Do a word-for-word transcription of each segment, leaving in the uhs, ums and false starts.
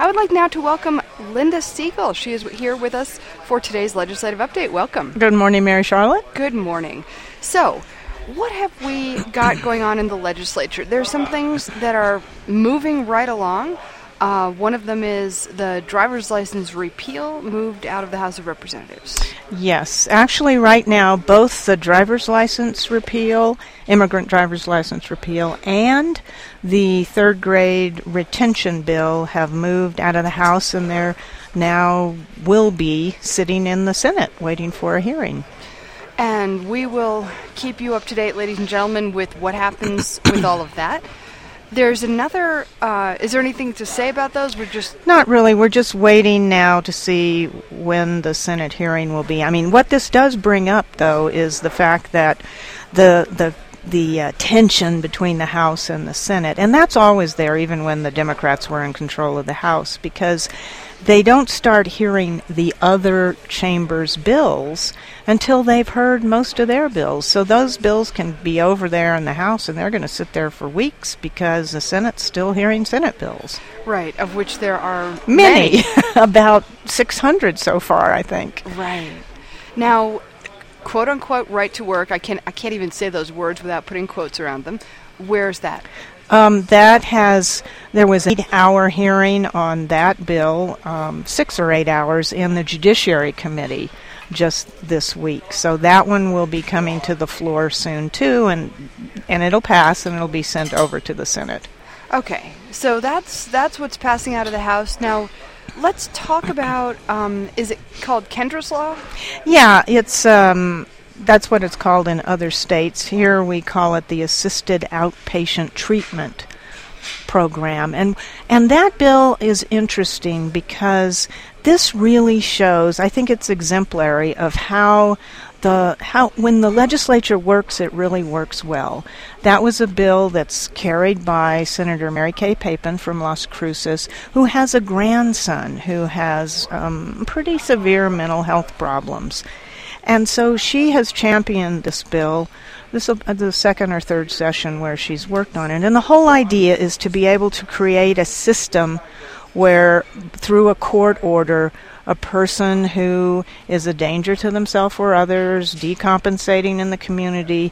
I would like now to welcome Linda Siegel. She is here with us for today's legislative update. Welcome. Good morning, Mary Charlotte. Good morning. So, what have we got going on in the legislature? There's some things that are moving right along. Uh, one of them is the driver's license repeal moved out of the House of Representatives. Yes. Actually, right now, both the driver's license repeal, immigrant driver's license repeal, and the third grade retention bill have moved out of the House, and they're now will be sitting in the Senate waiting for a hearing. And we will keep you up to date, ladies and gentlemen, with what happens with all of that. There's another, uh, is there anything to say about those? We're just... Not really. We're just waiting now to see when the Senate hearing will be. I mean, what this does bring up, though, is the fact that the the the uh, tension between the House and the Senate, and that's always there, even when the Democrats were in control of the House, because they don't start hearing the other chamber's bills until they've heard most of their bills. So those bills can be over there in the House, and they're going to sit there for weeks because the Senate's still hearing Senate bills. Right, of which there are many. many. About six hundred so far, I think. Right. Now, quote-unquote right to work, I can't, I can't even say those words without putting quotes around them. Where's that? Um, that has, there was an eight-hour hearing on that bill, um, six or eight hours in the Judiciary Committee just this week. So that one will be coming to the floor soon, too, and and it'll pass, and it'll be sent over to the Senate. Okay, so that's that's what's passing out of the House. Now, let's talk about, um, is it called Kendra's Law? Yeah, it's... Um, That's what it's called in other states. Here we call it the Assisted Outpatient Treatment Program. And and that bill is interesting because this really shows, I think it's exemplary of how the how when the legislature works, it really works well. That was a bill that's carried by Senator Mary Kay Papen from Las Cruces, who has a grandson who has um, pretty severe mental health problems. And so she has championed this bill. This is the second or third session where she's worked on it. And the whole idea is to be able to create a system where, through a court order, a person who is a danger to themselves or others, decompensating in the community,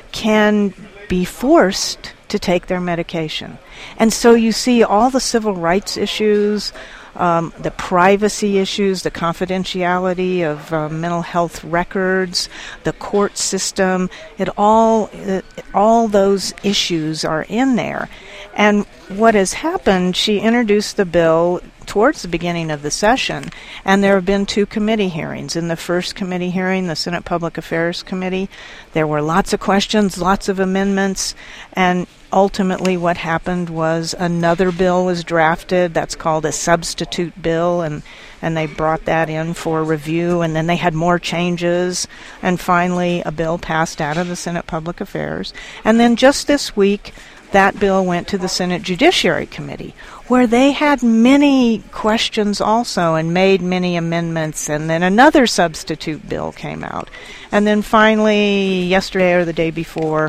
can be forced to take their medication. And so you see all the civil rights issues, Um, the privacy issues, the confidentiality of uh, mental health records, the court system, it all, it, all those issues are in there. And what has happened, she introduced the bill towards the beginning of the session, and there have been two committee hearings. In the first committee hearing, the Senate Public Affairs Committee, there were lots of questions, lots of amendments, and ultimately what happened was another bill was drafted that's called a substitute bill, and, and they brought that in for review, and then they had more changes, and finally a bill passed out of the Senate Public Affairs. And then just this week, that bill went to the Senate Judiciary Committee, where they had many questions also and made many amendments, and then another substitute bill came out. And then finally, yesterday or the day before,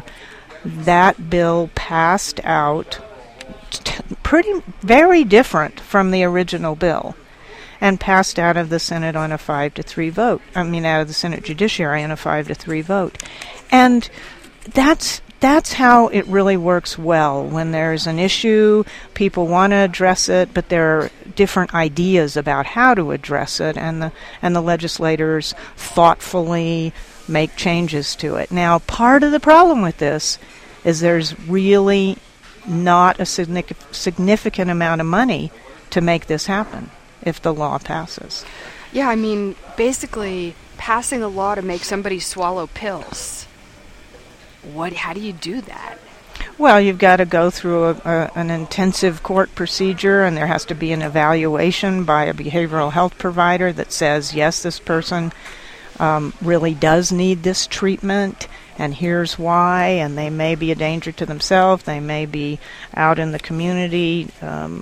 that bill passed out, t- pretty very different from the original bill, and passed out of the Senate on a five to three vote. I mean, out of the Senate Judiciary on a five to three vote. And that's that's how it really works well. When there's an issue, people want to address it, but there are different ideas about how to address it, and the and the legislators thoughtfully make changes to it. Now, part of the problem with this is there's really not a significant amount of money to make this happen if the law passes. Yeah, I mean, basically passing a law to make somebody swallow pills. What? How do you do that? Well, you've got to go through a, a, an intensive court procedure, and there has to be an evaluation by a behavioral health provider that says, yes, this person um, really does need this treatment, and here's why, and they may be a danger to themselves, they may be out in the community um,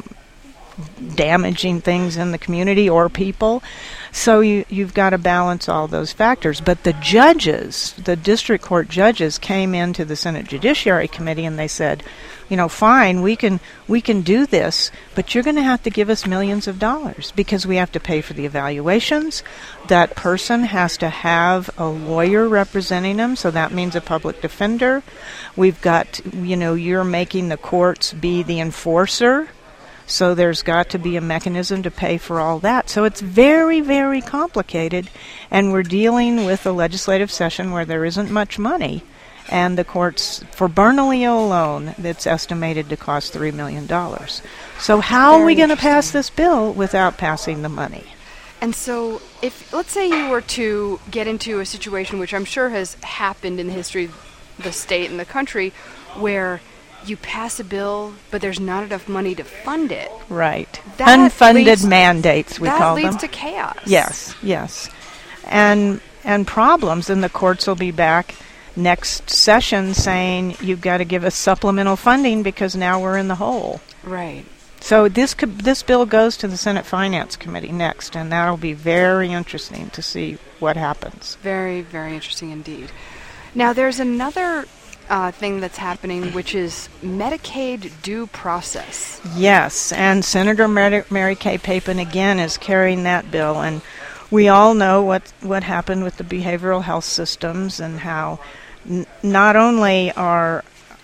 damaging things in the community or people. So you, you've got to balance all those factors. But the judges, the district court judges, came into the Senate Judiciary Committee and they said, you know, fine, we can we can do this, but you're going to have to give us millions of dollars because we have to pay for the evaluations. That person has to have a lawyer representing them, so that means a public defender. We've got, you know, you're making the courts be the enforcer, so there's got to be a mechanism to pay for all that. So it's very, very complicated, and we're dealing with a legislative session where there isn't much money. And the courts, for Bernalillo alone, it's estimated to cost three million dollars. So how Very are we going to pass this bill without passing the money? And so, if let's say you were to get into a situation, which I'm sure has happened in the history of the state and the country, where you pass a bill, but there's not enough money to fund it. Right. That Unfunded leads, mandates, we call them. That leads to chaos. Yes, yes. And and problems, and the courts will be back next session saying you've got to give us supplemental funding because now we're in the hole. Right. So this could, this bill goes to the Senate Finance Committee next, and that'll be very interesting to see what happens. Very, very interesting indeed. Now, there's another uh, thing that's happening, which is Medicaid due process. Yes, and Senator Mary, Mary Kay Papen again is carrying that bill, and we all know what what happened with the behavioral health systems and how n- not only are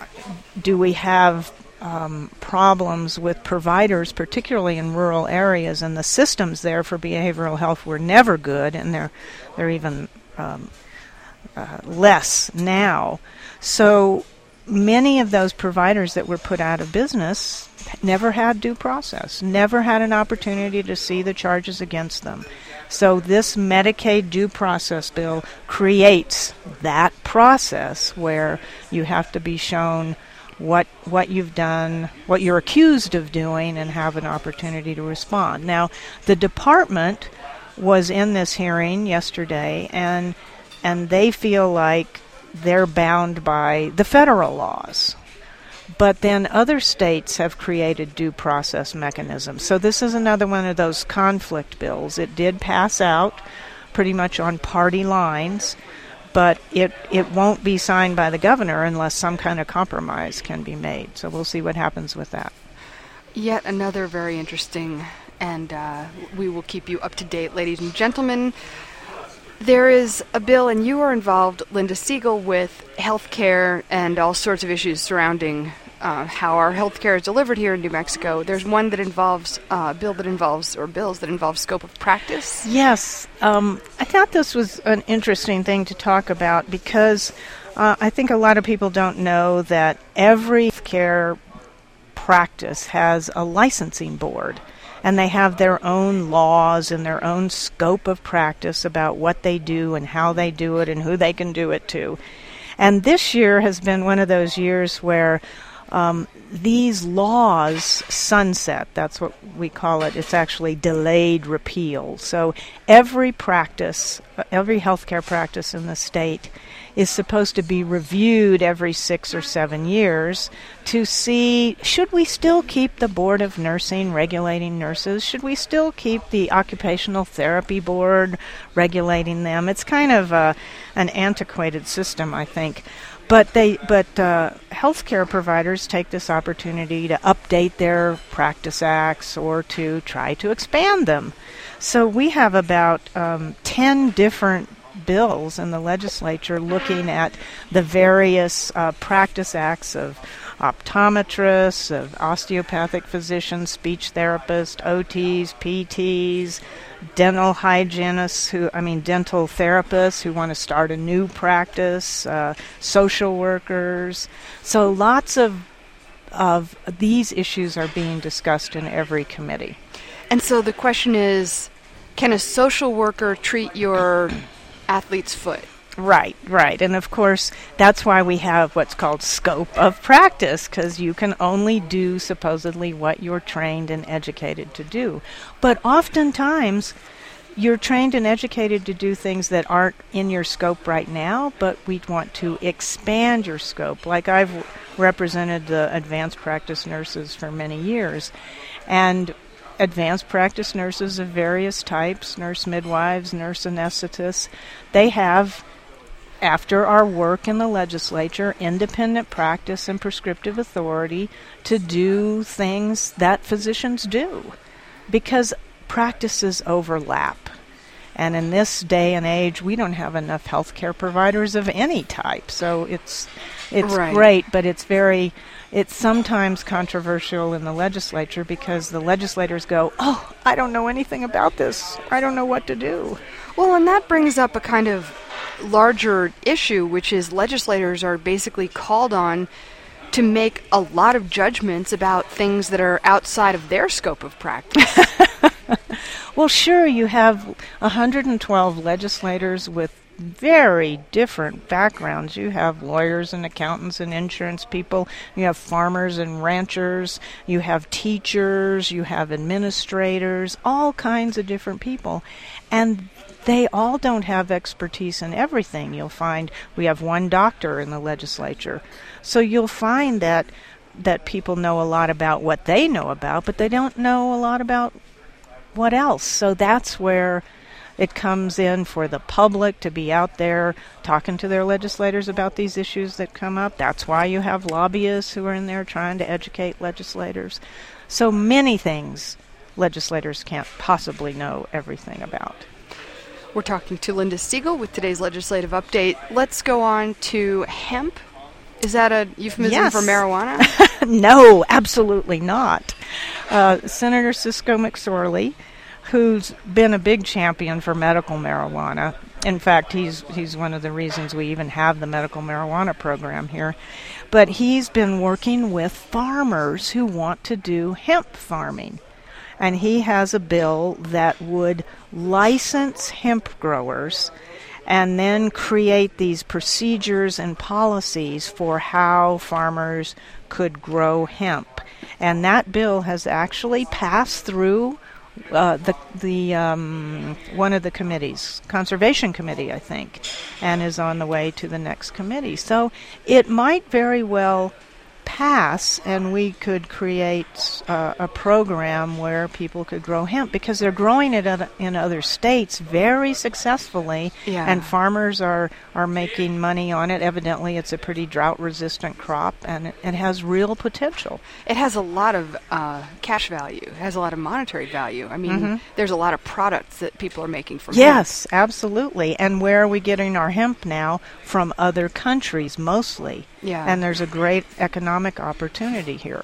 do we have um, problems with providers, particularly in rural areas, and the systems there for behavioral health were never good, and they're they're even um, uh, less now. So many of those providers that were put out of business never had due process, never had an opportunity to see the charges against them. So this Medicaid due process bill creates that process where you have to be shown what what you've done, what you're accused of doing, and have an opportunity to respond. Now, the department was in this hearing yesterday, and and they feel like they're bound by the federal laws. But then other states have created due process mechanisms. So this is another one of those conflict bills. It did pass out pretty much on party lines, but it, it won't be signed by the governor unless some kind of compromise can be made. So we'll see what happens with that. Yet another very interesting, and uh, we will keep you up to date, ladies and gentlemen. There is a bill, and you are involved, Linda Siegel, with healthcare and all sorts of issues surrounding uh, how our healthcare is delivered here in New Mexico. There's one that involves uh, a bill that involves, or bills that involve scope of practice. Yes, um, I thought this was an interesting thing to talk about because uh, I think a lot of people don't know that every healthcare practice has a licensing board. And they have their own laws and their own scope of practice about what they do and how they do it and who they can do it to. And this year has been one of those years where um, these laws sunset. That's what we call it. It's actually delayed repeal. So every practice, every healthcare practice in the state is supposed to be reviewed every six or seven years to see, should we still keep the Board of Nursing regulating nurses? Should we still keep the Occupational Therapy Board regulating them? It's kind of uh, an antiquated system, I think. But they, but uh, healthcare providers take this opportunity to update their practice acts or to try to expand them. So we have about um, ten different bills in the legislature looking at the various uh, practice acts of optometrists, of osteopathic physicians, speech therapists, O Ts, P Ts, dental hygienists who, I mean, dental therapists who want to start a new practice, uh, social workers. So lots of of these issues are being discussed in every committee. And so the question is, can a social worker treat your athlete's foot? Right, right. And of course, that's why we have what's called scope of practice, because you can only do supposedly what you're trained and educated to do. But oftentimes, you're trained and educated to do things that aren't in your scope right now, but we want to expand your scope. Like I've represented the advanced practice nurses for many years, and advanced practice nurses of various types, nurse midwives, nurse anesthetists, they have after our work in the legislature, independent practice and prescriptive authority to do things that physicians do, because practices overlap. And in this day and age, we don't have enough healthcare providers of any type. So it's it's Right. great, but it's very it's sometimes controversial in the legislature because the legislators go, "Oh, I don't know anything about this. I don't know what to do." Well, and that brings up a kind of larger issue, which is legislators are basically called on to make a lot of judgments about things that are outside of their scope of practice. Well, sure, you have one hundred twelve legislators with very different backgrounds. You have lawyers and accountants and insurance people. You have farmers and ranchers. You have teachers. You have administrators, all kinds of different people. And they all don't have expertise in everything. You'll find we have one doctor in the legislature. So you'll find that that people know a lot about what they know about, but they don't know a lot about what else. So that's where it comes in for the public to be out there talking to their legislators about these issues that come up. That's why you have lobbyists who are in there trying to educate legislators. So many things legislators can't possibly know everything about. We're talking to Linda Siegel with today's legislative update. Let's go on to hemp. Is that a euphemism Yes. for marijuana? No, absolutely not. Uh, Senator Cisco McSorley, who's been a big champion for medical marijuana. In fact, he's he's one of the reasons we even have the medical marijuana program here. But he's been working with farmers who want to do hemp farming. And he has a bill that would license hemp growers and then create these procedures and policies for how farmers could grow hemp. And that bill has actually passed through uh, the the um, one of the committees, Conservation Committee, I think, and is on the way to the next committee. So it might very well pass, and we could create uh, a program where people could grow hemp, because they're growing it at, in other states very successfully, Yeah. and farmers are, are making money on it. Evidently, it's a pretty drought-resistant crop, and it, it has real potential. It has a lot of uh, cash value. It has a lot of monetary value. I mean, Mhm. there's a lot of products that people are making from hemp. Yes, absolutely. And where are we getting our hemp now? From other countries, mostly. Yeah. And there's a great economic opportunity here.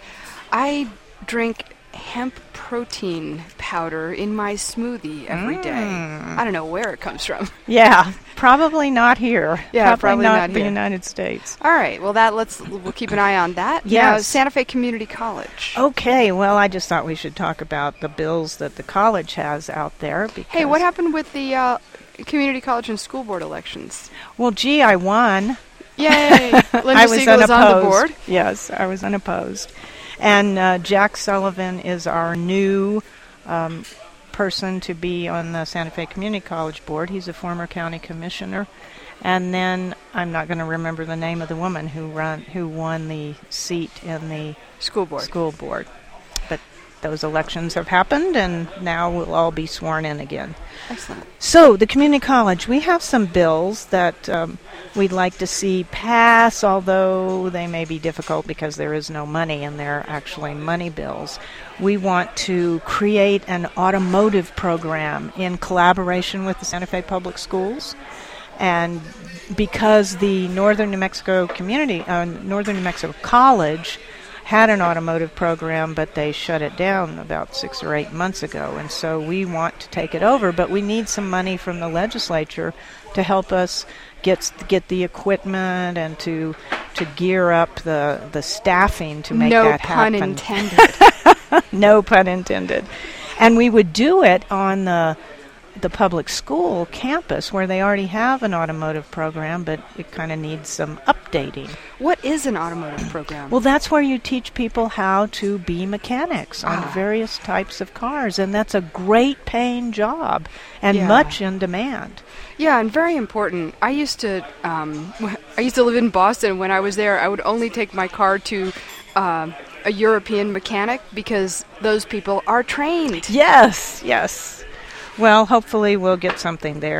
I drink hemp protein powder in my smoothie every day. Mm. I don't know where it comes from. Yeah, probably not here. Yeah, probably not, not the here. United States. All right. Well, that let's we'll keep an eye on that. Now, Yes. Santa Fe Community College. Okay, well, I just thought we should talk about the bills that the college has out there. Because, Hey, what happened with the uh, community college and school board elections? Well, gee, I won. Yay! Linda I was Siegel is unopposed. on the board. Yes, I was unopposed. And uh, Jack Sullivan is our new um, person to be on the Santa Fe Community College board. He's a former county commissioner. And then I'm not going to remember the name of the woman who run who won the seat in the School board. school board. But those elections have happened, and now we'll all be sworn in again. Excellent. So, the community college, we have some bills that um, we'd like to see pass, although they may be difficult because there is no money and they're actually money bills. We want to create an automotive program in collaboration with the Santa Fe Public Schools. And because the Northern New Mexico Community, uh, Northern New Mexico College had an automotive program, but they shut it down about six or eight months ago. And so we want to take it over, but we need some money from the legislature to help us get get the equipment and to to gear up the, the staffing to make no that pun happen. intended. No pun intended. And we would do it on the the public school campus where they already have an automotive program, but it kind of needs some updating. What is an automotive program? Well, that's where you teach people how to be mechanics on Ah. various types of cars, and that's a great paying job and Yeah. much in demand. Yeah, and very important. I used to, um, wh- I used to live in Boston. When I was there, I would only take my car to um, a European mechanic because those people are trained. Yes, yes. Well, hopefully we'll get something there.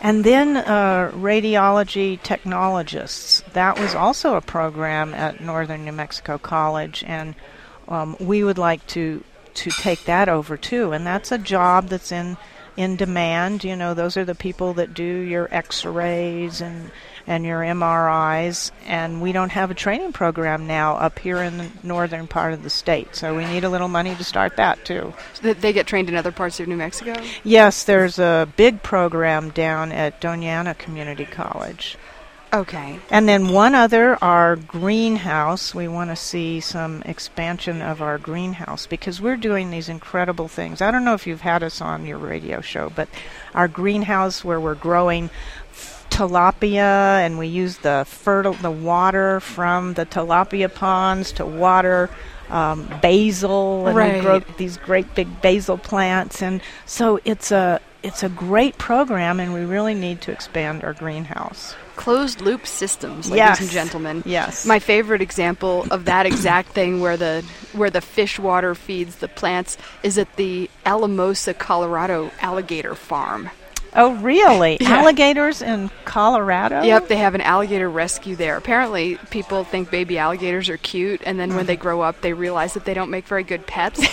And then uh, radiology technologists. That was also a program at Northern New Mexico College, and um, we would like to to take that over too. And that's a job that's in in demand. You know, those are the people that do your X-rays and and your M R Is, and we don't have a training program now up here in the northern part of the state, so we need a little money to start that too. So they get trained in other parts of New Mexico? Yes, there's a big program down at Doñana Community College. Okay. And then one other, our greenhouse. We want to see some expansion of our greenhouse because we're doing these incredible things. I don't know if you've had us on your radio show, but our greenhouse where we're growing tilapia, and we use the fertile the water from the tilapia ponds to water um, basil, and right. we grow these great big basil plants, and so it's a it's a great program, and we really need to expand our greenhouse. Closed loop systems, ladies yes. and gentlemen. Yes. My favorite example of that exact thing, where the where the fish water feeds the plants, is at the Alamosa, Colorado alligator farm. Oh, really? Yeah. Alligators in Colorado? Yep, they have an alligator rescue there. Apparently, people think baby alligators are cute, and then when they grow up, they realize that they don't make very good pets.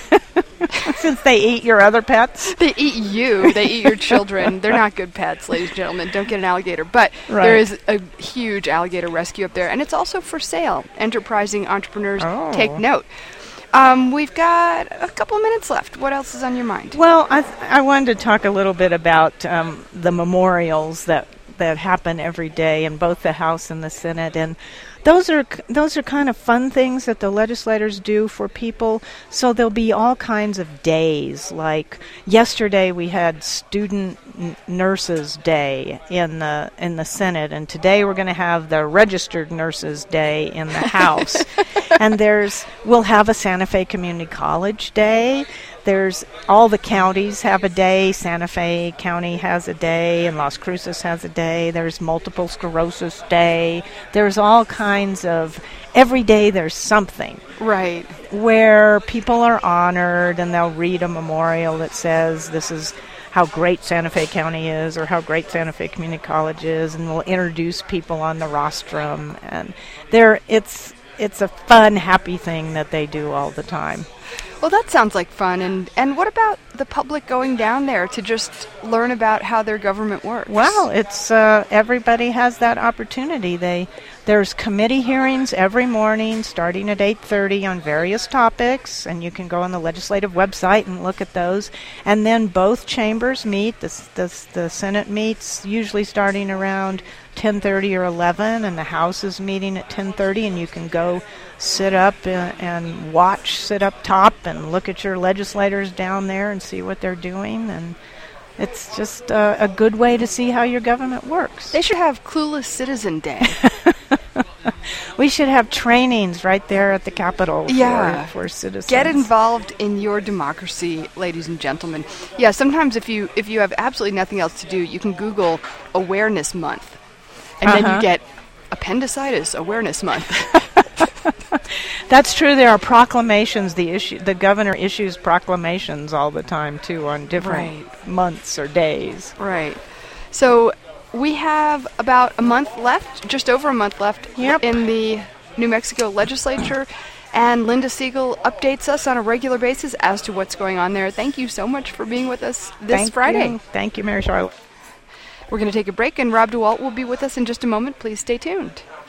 Since they eat your other pets? They eat you. They eat your children. They're not good pets, ladies and gentlemen. Don't get an alligator. But right. there is a huge alligator rescue up there, and it's also for sale. Enterprising entrepreneurs, oh. take note. Um, we've got a couple of minutes left. What else is on your mind? Well, I th- I wanted to talk a little bit about um, the memorials that, that happen every day in both the House and the Senate, and those are c- those are kind of fun things that the legislators do for people. So there'll be all kinds of days. Like yesterday, we had Student N- Nurses Day in the in the Senate, and today we're going to have the Registered Nurses Day in the House. And there's we'll have a Santa Fe Community College Day. There's all the counties have a day. Santa Fe County has a day, and Las Cruces has a day. There's Multiple Sclerosis Day. There's all kinds of, every day there's something. Right. Where people are honored, and they'll read a memorial that says this is how great Santa Fe County is, or how great Santa Fe Community College is, and we'll introduce people on the rostrum. And there, it's it's a fun, happy thing that they do all the time. Well, that sounds like fun. And, and what about the public going down there to just learn about how their government works? Well, it's uh, everybody has that opportunity. They There's committee hearings every morning starting at eight thirty on various topics, and you can go on the legislative website and look at those. And then both chambers meet. The, the, the Senate meets usually starting around ten thirty or eleven, and the House is meeting at ten thirty, and you can go sit up and, and watch, sit up top and look at your legislators down there and see what they're doing. And it's just uh, a good way to see how your government works. They should have Clueless Citizen Day. We should have trainings right there at the Capitol for, yeah. for citizens. Get involved in your democracy, ladies and gentlemen. Yeah, sometimes if you if you have absolutely nothing else to do, you can Google Awareness Month. And uh-huh. then you get Appendicitis Awareness Month. That's true. There are proclamations. The issue, the governor issues proclamations all the time, too, on different right. months or days. Right. So we have about a month left, just over a month left yep. in the New Mexico legislature. And Linda Siegel updates us on a regular basis as to what's going on there. Thank you so much for being with us this Thank Friday. You. Thank you, Mary Charlotte. We're going to take a break, and Rob DeWalt will be with us in just a moment. Please stay tuned.